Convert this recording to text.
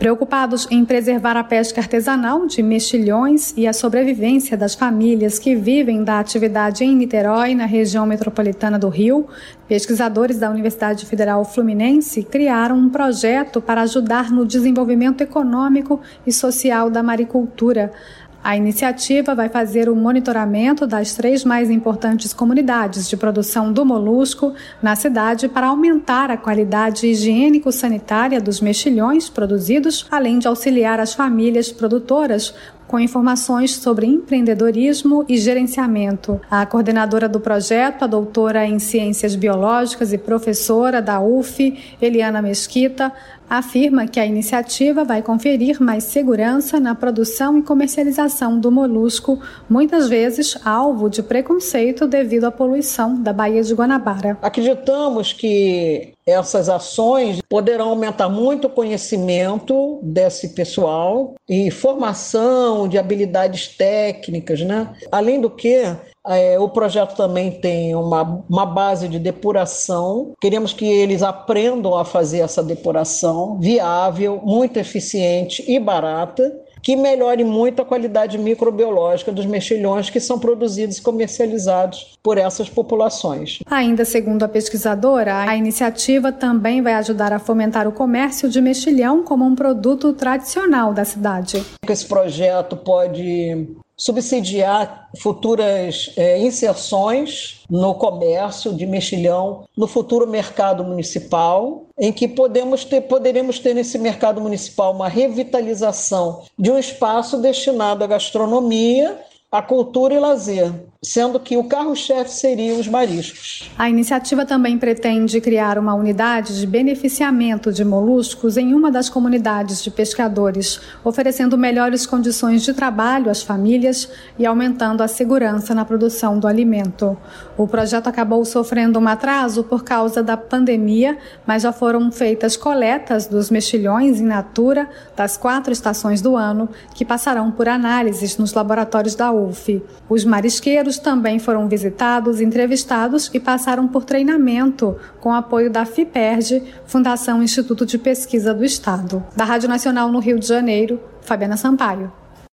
Preocupados em preservar a pesca artesanal de mexilhões e a sobrevivência das famílias que vivem da atividade em Niterói, na região metropolitana do Rio, pesquisadores da Universidade Federal Fluminense criaram um projeto para ajudar no desenvolvimento econômico e social da maricultura. A iniciativa vai fazer o monitoramento das 3 mais importantes comunidades de produção do molusco na cidade para aumentar a qualidade higiênico-sanitária dos mexilhões produzidos, além de auxiliar as famílias produtoras com informações sobre empreendedorismo e gerenciamento. A coordenadora do projeto, a doutora em Ciências Biológicas e professora da UF, Eliana Mesquita, afirma que a iniciativa vai conferir mais segurança na produção e comercialização do molusco, muitas vezes alvo de preconceito devido à poluição da Baía de Guanabara. Acreditamos que essas ações poderão aumentar muito o conhecimento desse pessoal e formação de habilidades técnicas, né? Além do que, o projeto também tem uma base de depuração. Queremos que eles aprendam a fazer essa depuração viável, muito eficiente e barata, que melhore muito a qualidade microbiológica dos mexilhões que são produzidos e comercializados por essas populações. Ainda segundo a pesquisadora, a iniciativa também vai ajudar a fomentar o comércio de mexilhão como um produto tradicional da cidade. Esse projeto pode subsidiar futuras inserções no comércio de mexilhão no futuro mercado municipal, em que poderemos ter nesse mercado municipal uma revitalização de um espaço destinado à gastronomia, à cultura e lazer, sendo que o carro-chefe seriam os mariscos. A iniciativa também pretende criar uma unidade de beneficiamento de moluscos em uma das comunidades de pescadores, oferecendo melhores condições de trabalho às famílias e aumentando a segurança na produção do alimento. O projeto acabou sofrendo um atraso por causa da pandemia, mas já foram feitas coletas dos mexilhões in natura das 4 estações do ano, que passarão por análises nos laboratórios da UF. Os marisqueiros também foram visitados, entrevistados e passaram por treinamento com apoio da FIPERJ, Fundação Instituto de Pesquisa do Estado. Da Rádio Nacional no Rio de Janeiro, Fabiana Sampaio.